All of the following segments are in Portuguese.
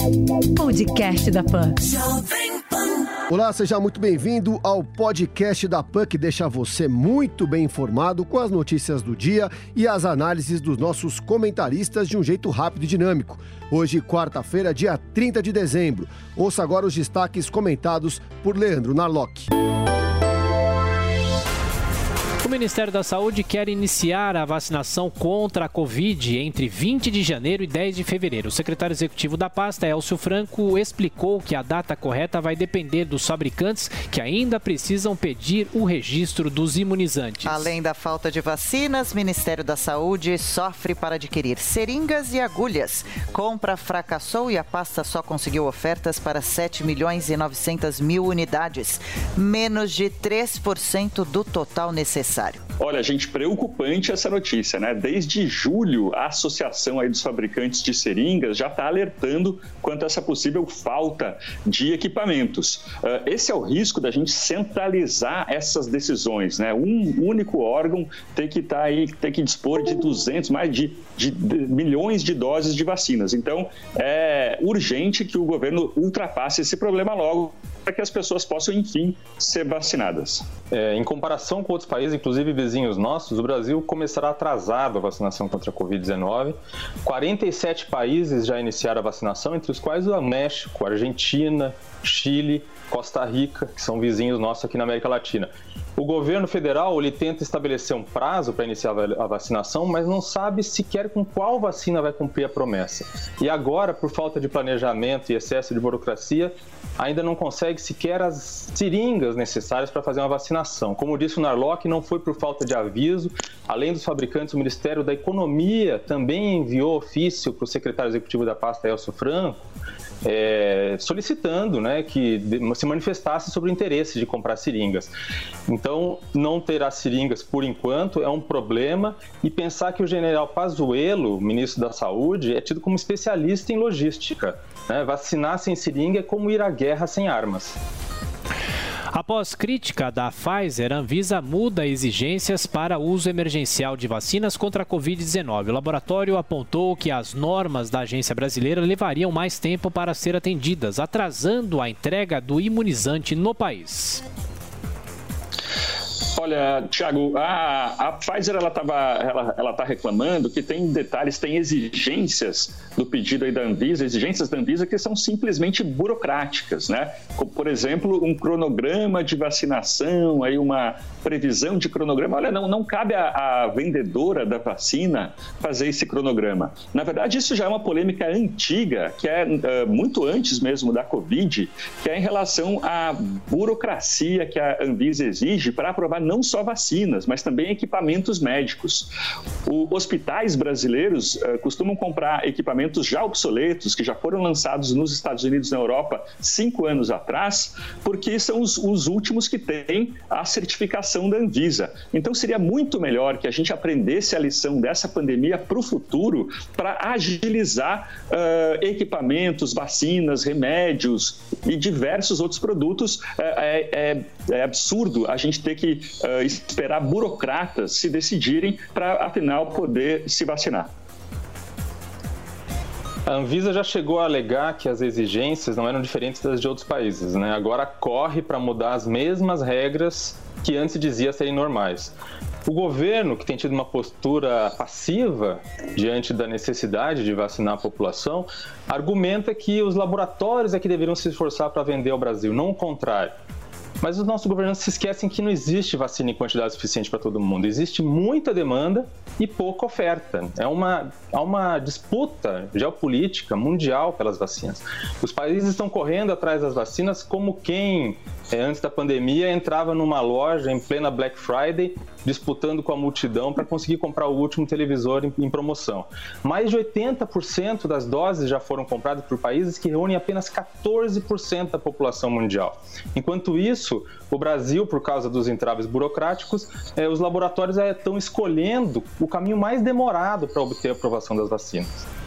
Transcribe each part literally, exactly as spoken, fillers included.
Podcast da Pan. Olá, seja muito bem-vindo ao podcast da Pan, que deixa você muito bem informado com as notícias do dia e as análises dos nossos comentaristas de um jeito rápido e dinâmico. Hoje, quarta-feira, dia trinta de dezembro. Ouça agora os destaques comentados por Leandro Narlock. O Ministério da Saúde quer iniciar a vacinação contra a Covid entre vinte de janeiro e dez de fevereiro. O secretário executivo da pasta, Elcio Franco, explicou que a data correta vai depender dos fabricantes que ainda precisam pedir o registro dos imunizantes. Além da falta de vacinas, o Ministério da Saúde sofre para adquirir seringas e agulhas. Compra fracassou e a pasta só conseguiu ofertas para sete milhões e novecentas mil unidades, menos de três por cento do total necessário. Olha, gente, preocupante essa notícia, né? Desde julho, a Associação aí dos Fabricantes de Seringas já está alertando quanto a essa possível falta de equipamentos. Uh, esse é o risco da gente centralizar essas decisões, né? Um único órgão tem que estar tá aí, tem que dispor de duzentos, mais de, de, de milhões de doses de vacinas. Então, é urgente que o governo ultrapasse esse problema logo, para que as pessoas possam, enfim, ser vacinadas. É, em comparação com outros países, inclusive vizinhos nossos, o Brasil começará atrasado a vacinação contra a covid dezenove. quarenta e sete países já iniciaram a vacinação, entre os quais o México, Argentina, Chile, Costa Rica, que são vizinhos nossos aqui na América Latina. O governo federal ele tenta estabelecer um prazo para iniciar a vacinação, mas não sabe sequer com qual vacina vai cumprir a promessa. E agora, por falta de planejamento e excesso de burocracia, ainda não consegue sequer as seringas necessárias para fazer uma vacinação. Como disse o Narlock, não foi por falta de aviso. Além dos fabricantes, o Ministério da Economia também enviou ofício para o secretário executivo da pasta, Elcio Franco, É, solicitando, né, que se manifestasse sobre o interesse de comprar seringas. Então, não terá seringas por enquanto é um problema, e pensar que o general Pazuello, ministro da Saúde, é tido como especialista em logística. Né? Vacinar sem seringa é como ir à guerra sem armas. Após crítica da Pfizer, a Anvisa muda exigências para uso emergencial de vacinas contra a covid dezenove. O laboratório apontou que as normas da agência brasileira levariam mais tempo para ser atendidas, atrasando a entrega do imunizante no país. Olha, Thiago, a, a Pfizer ela estava, ela, ela tá reclamando que tem detalhes, tem exigências do pedido aí da Anvisa, exigências da Anvisa que são simplesmente burocráticas, né? Como, por exemplo, um cronograma de vacinação, aí uma previsão de cronograma. Olha, não, não cabe à vendedora da vacina fazer esse cronograma. Na verdade, isso já é uma polêmica antiga, que é uh, muito antes mesmo da Covid, que é em relação à burocracia que a Anvisa exige para aprovar não só vacinas, mas também equipamentos médicos. Os hospitais brasileiros uh, costumam comprar equipamentos já obsoletos, que já foram lançados nos Estados Unidos e na Europa cinco anos atrás, porque são os, os últimos que têm a certificação da Anvisa. Então, seria muito melhor que a gente aprendesse a lição dessa pandemia para o futuro, para agilizar uh, equipamentos, vacinas, remédios e diversos outros produtos. Uh, é, é, é absurdo a gente ter que uh, esperar burocratas se decidirem para, afinal, poder se vacinar. A Anvisa já chegou a alegar que as exigências não eram diferentes das de outros países, né? Agora corre para mudar as mesmas regras que antes dizia serem normais. O governo, que tem tido uma postura passiva diante da necessidade de vacinar a população, argumenta que os laboratórios é que deveriam se esforçar para vender ao Brasil, não o contrário. Mas os nossos governantes se esquecem que não existe vacina em quantidade suficiente para todo mundo. Existe muita demanda e pouca oferta. É uma, há uma disputa geopolítica mundial pelas vacinas. Os países estão correndo atrás das vacinas como quem, antes da pandemia, entrava numa loja em plena Black Friday, disputando com a multidão para conseguir comprar o último televisor em, em promoção. Mais de oitenta por cento das doses já foram compradas por países que reúnem apenas quatorze por cento da população mundial. Enquanto isso, o Brasil, por causa dos entraves burocráticos, eh, os laboratórios eh, estão escolhendo o caminho mais demorado para obter a aprovação das vacinas.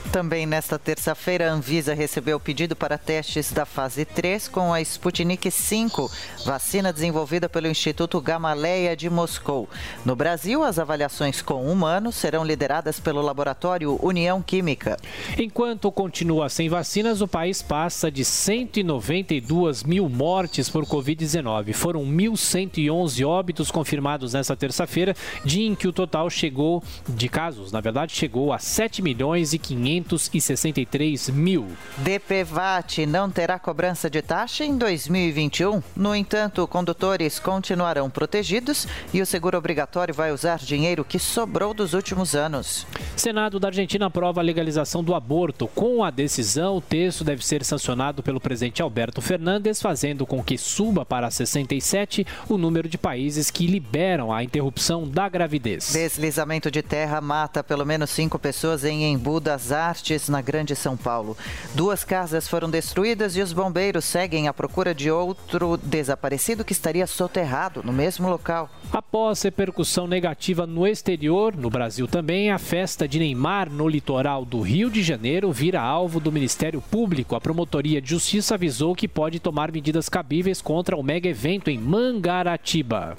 Também nesta terça-feira, a Anvisa recebeu o pedido para testes da fase três com a Sputnik cinco, vacina desenvolvida pelo Instituto Gamaleya de Moscou. No Brasil, as avaliações com humanos serão lideradas pelo laboratório União Química. Enquanto continua sem vacinas, o país passa de cento e noventa e duas mil mortes por covid dezenove. Foram mil cento e onze óbitos confirmados nesta terça-feira, dia em que o total chegou, de casos, na verdade, chegou a sete milhões e quinhentos e sessenta e três mil. D P V A T não terá cobrança de taxa em dois mil e vinte e um. No entanto, condutores continuarão protegidos e o seguro obrigatório vai usar dinheiro que sobrou dos últimos anos. Senado da Argentina aprova a legalização do aborto. Com a decisão, o texto deve ser sancionado pelo presidente Alberto Fernandes, fazendo com que suba para sessenta e sete o número de países que liberam a interrupção da gravidez. Deslizamento de terra mata pelo menos cinco pessoas em Embu das Artes, na Grande São Paulo. Duas casas foram destruídas e os bombeiros seguem à procura de outro desaparecido que estaria soterrado no mesmo local. Após repercussão negativa no exterior, no Brasil também, a festa de Neymar no litoral do Rio de Janeiro vira alvo do Ministério Público. A Promotoria de Justiça avisou que pode tomar medidas cabíveis contra o mega evento em Mangaratiba.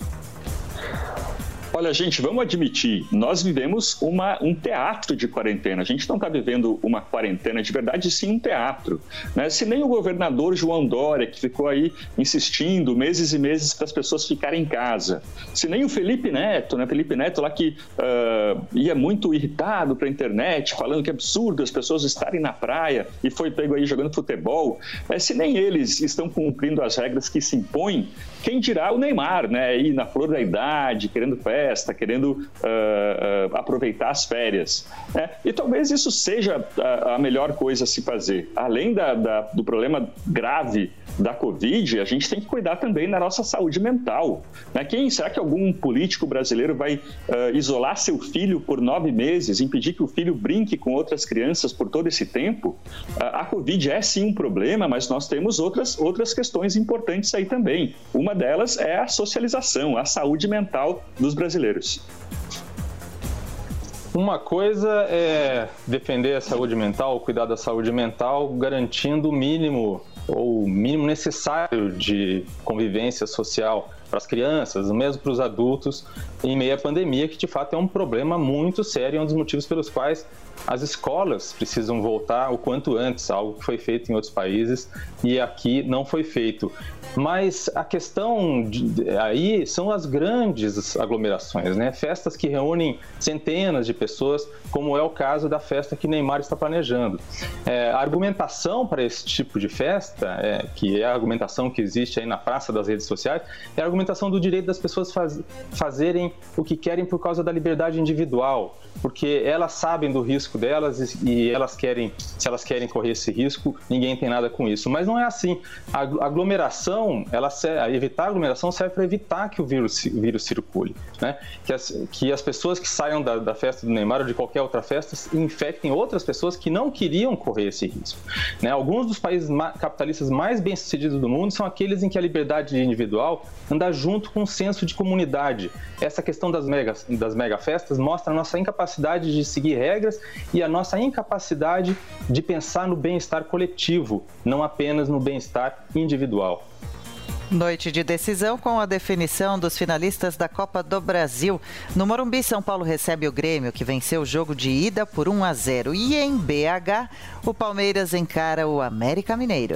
Olha, gente, vamos admitir, nós vivemos uma, um teatro de quarentena. A gente não está vivendo uma quarentena de verdade, sim um teatro. Né? Se nem o governador João Dória, que ficou aí insistindo meses e meses para as pessoas ficarem em casa. Se nem o Felipe Neto, né? Felipe Neto lá que uh, ia muito irritado para a internet, falando que é absurdo as pessoas estarem na praia e foi pego aí jogando futebol. É, se nem eles estão cumprindo as regras que se impõem, quem dirá o Neymar, né? Aí na flor da idade, querendo festa, querendo uh, uh, aproveitar as férias. Né? E talvez isso seja a, a melhor coisa a se fazer. Além da, da, do problema grave da Covid, a gente tem que cuidar também da nossa saúde mental. Né? Quem, será que algum político brasileiro vai uh, isolar seu filho por nove meses, impedir que o filho brinque com outras crianças por todo esse tempo? Uh, a Covid é sim um problema, mas nós temos outras, outras questões importantes aí também. Uma delas é a socialização, a saúde mental dos brasileiros. Uma coisa é defender a saúde mental, cuidar da saúde mental, garantindo o mínimo ou o mínimo necessário de convivência social para as crianças, mesmo para os adultos, em meio à pandemia, que de fato é um problema muito sério, é um dos motivos pelos quais as escolas precisam voltar o quanto antes, algo que foi feito em outros países e aqui não foi feito. Mas a questão de, aí são as grandes aglomerações, né? Festas que reúnem centenas de pessoas, como é o caso da festa que Neymar está planejando. É, a argumentação para esse tipo de festa, é, que é a argumentação que existe aí na praça das redes sociais, é a argumentação do direito das pessoas faz, fazerem o que querem por causa da liberdade individual, porque elas sabem do risco delas e elas querem, se elas querem correr esse risco, ninguém tem nada com isso. Mas não é assim. A aglomeração, ela serve, evitar a aglomeração serve para evitar que o vírus, o vírus circule, né? Que as, que as pessoas que saiam da, da festa do Neymar ou de qualquer outra festa infectem outras pessoas que não queriam correr esse risco, né? Alguns dos países capitalistas mais bem-sucedidos do mundo são aqueles em que a liberdade individual anda junto com o senso de comunidade. Essa questão das mega, das mega festas mostra a nossa incapacidade de seguir regras e a nossa incapacidade de pensar no bem-estar coletivo, não apenas no bem-estar individual. Noite de decisão com a definição dos finalistas da Copa do Brasil. No Morumbi, São Paulo recebe o Grêmio, que venceu o jogo de ida por um a zero. E em B H, o Palmeiras encara o América Mineiro.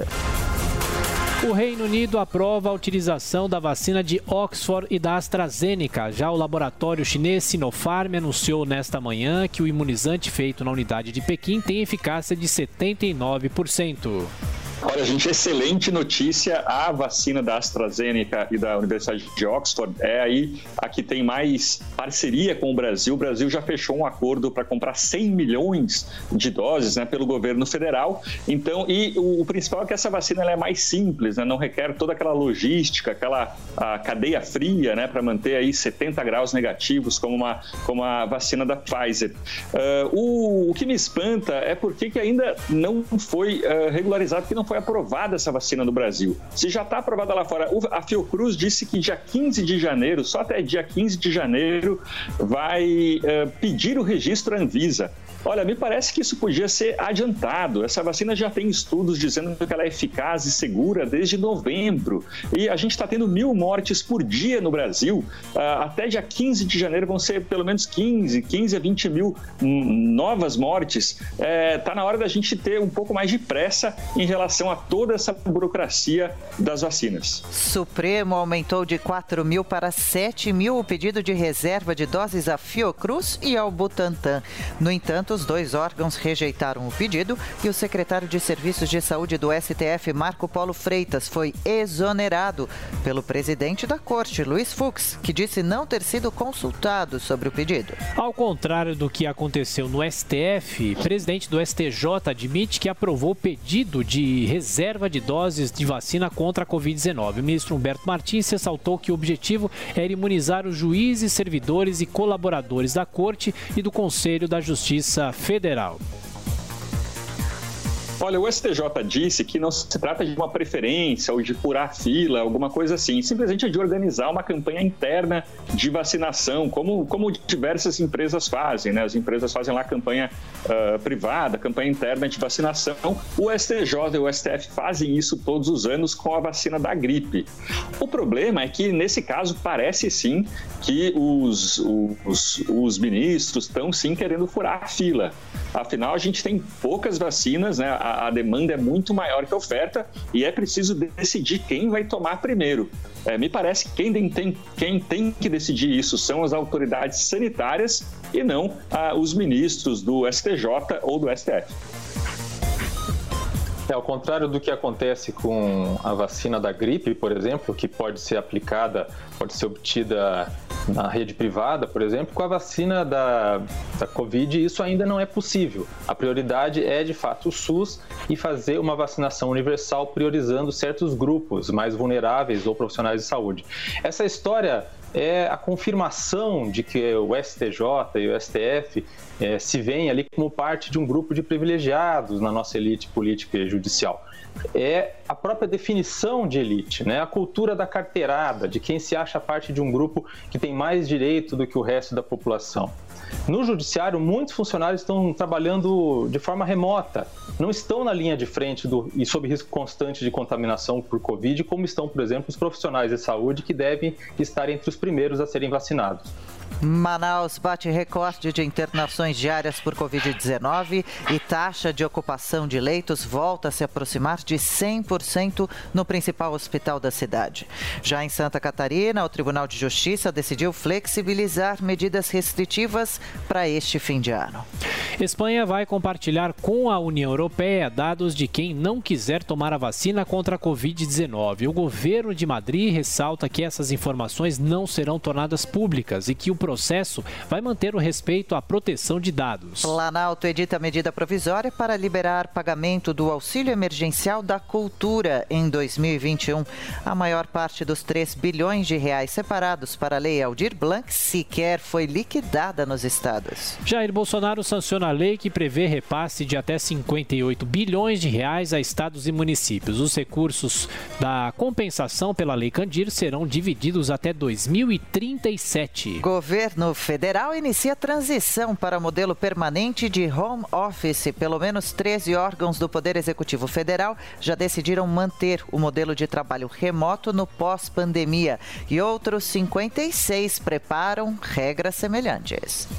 O Reino Unido aprova a utilização da vacina de Oxford e da AstraZeneca. Já o laboratório chinês Sinopharm anunciou nesta manhã que o imunizante feito na unidade de Pequim tem eficácia de setenta e nove por cento. Olha, gente, excelente notícia. A vacina da AstraZeneca e da Universidade de Oxford é aí a que tem mais parceria com o Brasil. O Brasil já fechou um acordo para comprar cem milhões de doses, né, pelo governo federal. Então, e o, o principal é que essa vacina ela é mais simples, né, não requer toda aquela logística, aquela a cadeia fria, né, para manter aí setenta graus negativos, como, uma, como a vacina da Pfizer. Uh, o, o que me espanta é porque que ainda não foi uh, regularizado, porque não foi aprovada essa vacina no Brasil. Se já está aprovada lá fora, a Fiocruz disse que dia quinze de janeiro, só até dia quinze de janeiro, vai uh, pedir o registro à Anvisa. Olha, me parece que isso podia ser adiantado. Essa vacina já tem estudos dizendo que ela é eficaz e segura desde novembro. E a gente está tendo mil mortes por dia no Brasil. Até dia quinze de janeiro vão ser pelo menos quinze, quinze a vinte mil novas mortes. Está na hora da gente ter um pouco mais de pressa em relação a toda essa burocracia das vacinas. Supremo aumentou de quatro mil para sete mil o pedido de reserva de doses à Fiocruz e ao Butantan. No entanto, os dois órgãos rejeitaram o pedido e o secretário de Serviços de Saúde do S T F, Marco Polo Freitas, foi exonerado pelo presidente da Corte, Luiz Fux, que disse não ter sido consultado sobre o pedido. Ao contrário do que aconteceu no S T F, o presidente do S T J admite que aprovou o pedido de reserva de doses de vacina contra a covid dezenove. O ministro Humberto Martins ressaltou que o objetivo era imunizar os juízes, servidores e colaboradores da Corte e do Conselho da Justiça Federal. Olha, o S T J disse que não se trata de uma preferência ou de furar fila, alguma coisa assim. Simplesmente de organizar uma campanha interna de vacinação, como, como diversas empresas fazem, né? As empresas fazem lá campanha uh, privada, campanha interna de vacinação. O S T J e o S T F fazem isso todos os anos com a vacina da gripe. O problema é que, nesse caso, parece sim que os, os, os ministros estão sim querendo furar a fila. Afinal, a gente tem poucas vacinas, né? A, a demanda é muito maior que a oferta e é preciso decidir quem vai tomar primeiro. É, me parece que quem tem, quem tem que decidir isso são as autoridades sanitárias e não ah, os ministros do S T J ou do S T F. É, ao contrário do que acontece com a vacina da gripe, por exemplo, que pode ser aplicada, pode ser obtida na rede privada, por exemplo, com a vacina da, da Covid, isso ainda não é possível. A prioridade é, de fato, o SUS e fazer uma vacinação universal priorizando certos grupos mais vulneráveis ou profissionais de saúde. Essa história é a confirmação de que o S T J e o S T F é, se veem ali como parte de um grupo de privilegiados na nossa elite política e judicial. É a própria definição de elite, né? A cultura da carteirada, de quem se acha parte de um grupo que tem mais direito do que o resto da população. No judiciário, muitos funcionários estão trabalhando de forma remota, não estão na linha de frente do, e sob risco constante de contaminação por Covid, como estão, por exemplo, os profissionais de saúde que devem estar entre os primeiros a serem vacinados. Manaus bate recorde de internações diárias por covid dezenove e taxa de ocupação de leitos volta a se aproximar de cem por cento no principal hospital da cidade. Já em Santa Catarina, o Tribunal de Justiça decidiu flexibilizar medidas restritivas para este fim de ano. Espanha vai compartilhar com a União Europeia dados de quem não quiser tomar a vacina contra a covid dezenove. O governo de Madrid ressalta que essas informações não serão tornadas públicas e que o processo vai manter o respeito à proteção de dados. Planalto edita medida provisória para liberar pagamento do auxílio emergencial da cultura em dois mil e vinte e um. A maior parte dos três bilhões de reais separados para a Lei Aldir Blanc sequer foi liquidada nos estados. Jair Bolsonaro sanciona a lei que prevê repasse de até cinquenta e oito bilhões de reais a estados e municípios. Os recursos da compensação pela Lei Candir serão divididos até dois mil e trinta e sete. O governo federal inicia transição para modelo permanente de home office. Pelo menos treze órgãos do Poder Executivo Federal já decidiram manter o modelo de trabalho remoto no pós-pandemia e outros cinquenta e seis preparam regras semelhantes.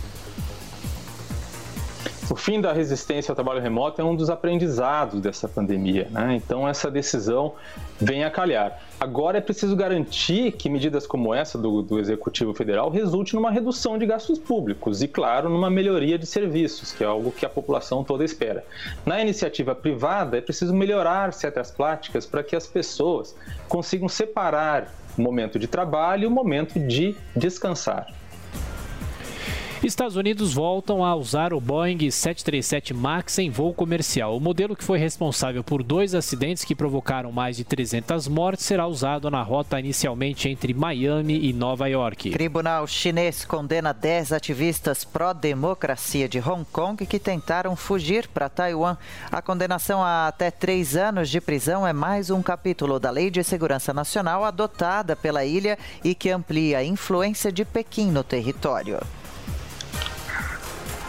O fim da resistência ao trabalho remoto é um dos aprendizados dessa pandemia, né? Então essa decisão vem a calhar. Agora é preciso garantir que medidas como essa do, do Executivo Federal resulte numa redução de gastos públicos e, claro, numa melhoria de serviços, que é algo que a população toda espera. Na iniciativa privada é preciso melhorar certas práticas para que as pessoas consigam separar o momento de trabalho e o momento de descansar. Estados Unidos voltam a usar o Boeing sete três sete MAX em voo comercial. O modelo que foi responsável por dois acidentes que provocaram mais de trezentas mortes será usado na rota inicialmente entre Miami e Nova York. Tribunal chinês condena dez ativistas pró-democracia de Hong Kong que tentaram fugir para Taiwan. A condenação a até três anos de prisão é mais um capítulo da Lei de Segurança Nacional adotada pela ilha e que amplia a influência de Pequim no território.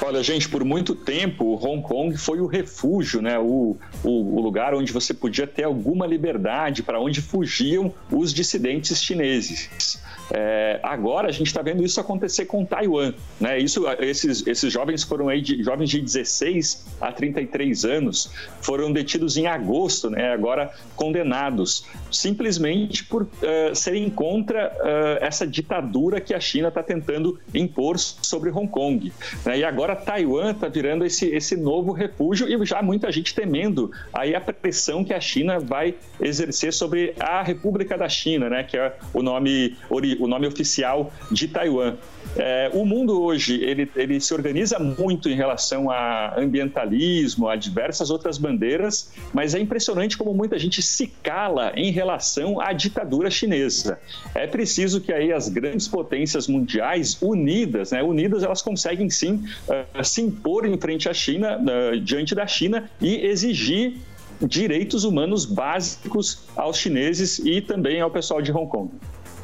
Olha, gente, por muito tempo, Hong Kong foi o refúgio, né? o, o, o lugar onde você podia ter alguma liberdade, para onde fugiam os dissidentes chineses. É, agora a gente está vendo isso acontecer com Taiwan, né? Isso, esses, esses jovens foram aí de, jovens de dezesseis a trinta e três anos, foram detidos em agosto, né? Agora condenados, simplesmente por uh, serem contra uh, essa ditadura que a China está tentando impor sobre Hong Kong, né? E agora Taiwan está virando esse, esse novo refúgio e já muita gente temendo aí a pressão que a China vai exercer sobre a República da China, né? Que é o nome o nome oficial de Taiwan. É, o mundo hoje, ele, ele se organiza muito em relação a ambientalismo, a diversas outras bandeiras, mas é impressionante como muita gente se cala em relação à ditadura chinesa. É preciso que aí as grandes potências mundiais unidas, né, unidas elas conseguem sim uh, se impor em frente à China, uh, diante da China e exigir direitos humanos básicos aos chineses e também ao pessoal de Hong Kong.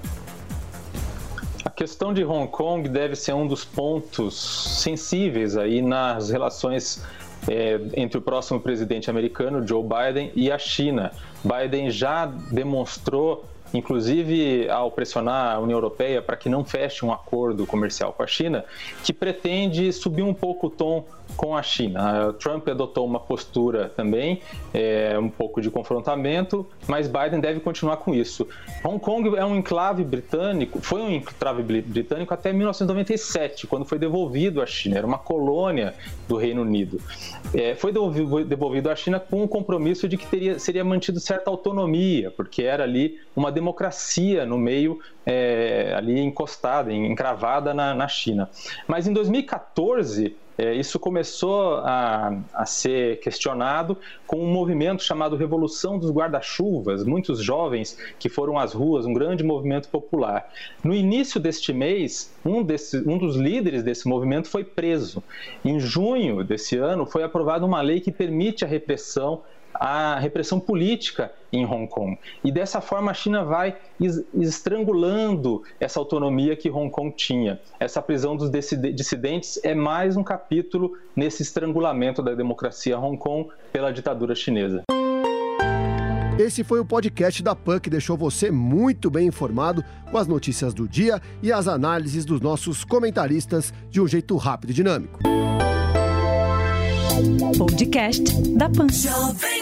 A questão de Hong Kong deve ser um dos pontos sensíveis aí nas relações é, entre o próximo presidente americano, Joe Biden, e a China. Biden já demonstrou, inclusive ao pressionar a União Europeia para que não feche um acordo comercial com a China, que pretende subir um pouco o tom com a China. Trump adotou uma postura também, é, um pouco de confrontamento, mas Biden deve continuar com isso. Hong Kong é um enclave britânico, foi um enclave britânico até mil novecentos e noventa e sete, quando foi devolvido à China, era uma colônia do Reino Unido. É, foi devolvido à China com o compromisso de que teria, seria mantido certa autonomia, porque era ali uma democracia no meio, é, ali encostada, encravada na, na China. Mas em dois mil e quatorze, É, isso começou a, a ser questionado com um movimento chamado Revolução dos Guarda-Chuvas, muitos jovens que foram às ruas, um grande movimento popular. No início deste mês, um, desse, um dos líderes desse movimento foi preso. Em junho desse ano, foi aprovada uma lei que permite a repressão a repressão política em Hong Kong. E dessa forma a China vai estrangulando essa autonomia que Hong Kong tinha. Essa prisão dos dissidentes é mais um capítulo nesse estrangulamento da democracia Hong Kong pela ditadura chinesa. Esse foi o podcast da P A N, que deixou você muito bem informado com as notícias do dia e as análises dos nossos comentaristas de um jeito rápido e dinâmico. Podcast da P A N.